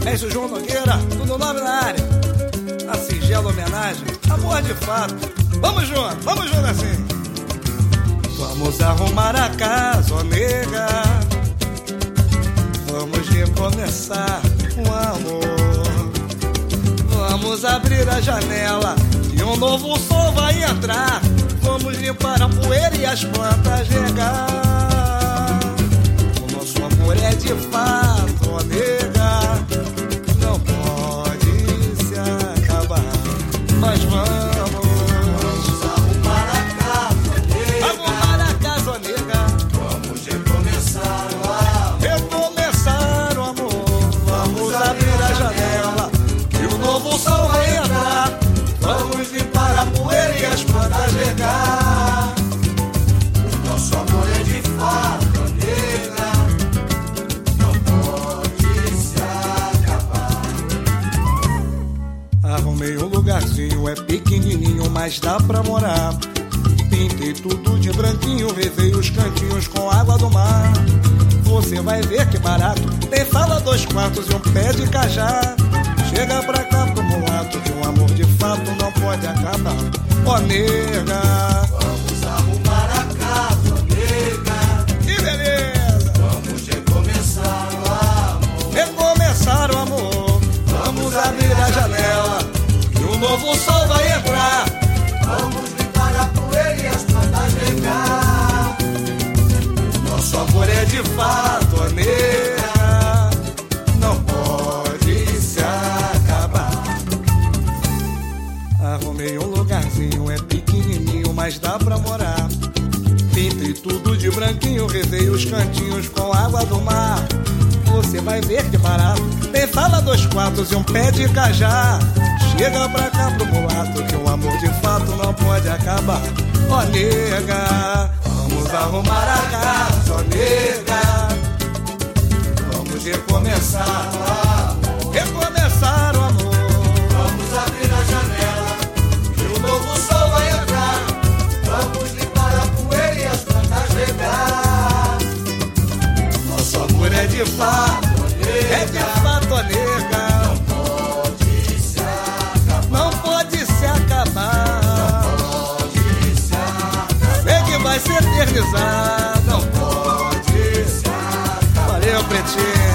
Mestre João Nogueira, tudo nobre na área. A singela homenagem, amor de fato. Vamos junto assim. Vamos arrumar a casa, ó nega. Vamos recomeçar o amor. Vamos abrir a janela e um novo sol vai entrar. Vamos limpar a poeira e as plantas regar. O nosso amor é de fato, ó nega. Não pode se acabar. Mas vamos arrumar a casa, nega. Arrumar a casa, ó nega. Vamos recomeçar o amor. Recomeçar o amor. Vamos abrir a janela e um novo sol vai entrar. Vamos limpar a poeira e as plantas regar. O nosso amor é de fato, nega. Não pode se acabar. Arrumei um lugarzinho, é pequenininho, mas dá pra morar. Pintei tudo de branquinho, revei os cantinhos com água do mar. Você vai ver que barato, tem sala, 2 quartos e um pé de cajá. Chega pra cá pro mulato, que um amor de fato não pode acabar. Ó nega, Vamos arrumar a casa, nega. que beleza! Vamos recomeçar o amor. Recomeçar o amor. Vamos abrir a janela e um novo sol vai entrar. Vamos limpar a poeira e as plantas regar. Nosso amor é de fato, ó nega. Não pode se acabar. Arrumei um lugarzinho, é pequenininho, mas dá pra morar. Pintei tudo de branquinho, revei os cantinhos com água do mar. Você vai ver que barato, tem sala, 2 quartos e um pé de cajá. Chega pra cá pro mulato, que um amor de fato não pode acabar. Ó nega, vamos arrumar a casa, ó nega. Vamos recomeçar o amor. Recomeçar o amor. Vamos abrir a janela e um novo sol vai entrar. Vamos limpar a poeira e as plantas regar. Nosso amor é de fato, é de fato, ó nega. Pode se acabar. Não pode se acabar. Pode se acabar. Sei que vai se eternizar. Não Pode se acabar. valeu, pretinho.